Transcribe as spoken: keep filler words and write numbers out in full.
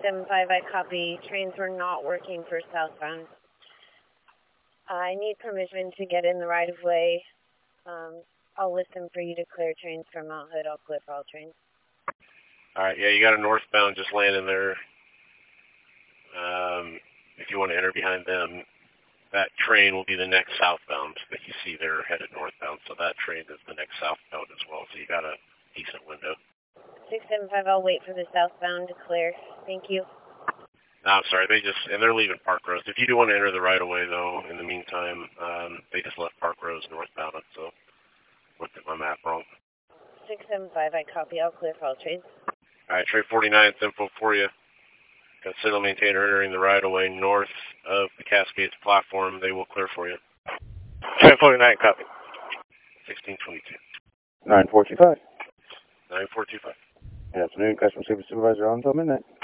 seven five, I copy. Trains were not working for southbound. I need permission to get in the right-of-way. Um, I'll listen for you to clear trains from Mount Hood. I'll clear for all trains. All right, yeah, you got a northbound just landing there. Um, if you want to enter behind them, that train will be the next southbound that you see there headed northbound. So that train is the next southbound as well. So you got a decent window. six seven five, I'll wait for the southbound to clear. Thank you. No, I'm sorry, they just, and they're leaving Park Rose. If you do want to enter the right-of-way, though, in the meantime, um, they just left Park Rose northbound, so looked at my map wrong. six seven five, I copy. I'll clear for all trains. All right, Trade forty-nine, info for you. Got signal maintainer entering the right-of-way north of the Cascades platform. They will clear for you. Trade forty-nine, copy. sixteen twenty-two. nine four two five. nine four two five. Good afternoon, Customer Service Supervisor on until midnight.